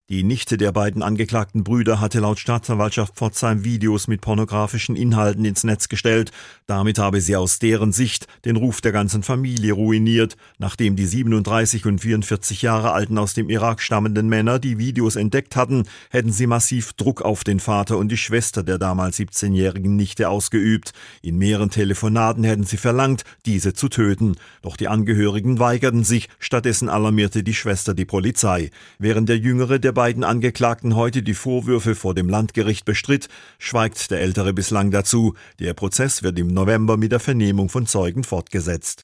Die Nichte der beiden angeklagten Brüder hatte laut Staatsanwaltschaft Pforzheim Videos mit pornografischen Inhalten ins Netz gestellt. Damit habe sie aus deren Sicht den Ruf der ganzen Familie ruiniert. Nachdem die 37 und 44 Jahre alten aus dem Irak stammenden Männer die Videos entdeckt hatten, hätten sie massiv Druck auf den Vater und die Schwester der damals 17-jährigen Nichte ausgeübt. In mehreren Telefonaten hätten sie verlangt, diese zu töten. Doch die Angehörigen weigerten sich, stattdessen alarmierte die Schwester die Polizei. Während der Jüngere der beiden Angeklagten heute die Vorwürfe vor dem Landgericht bestritt, schweigt der Ältere bislang dazu. Der Prozess wird im November mit der Vernehmung von Zeugen fortgesetzt.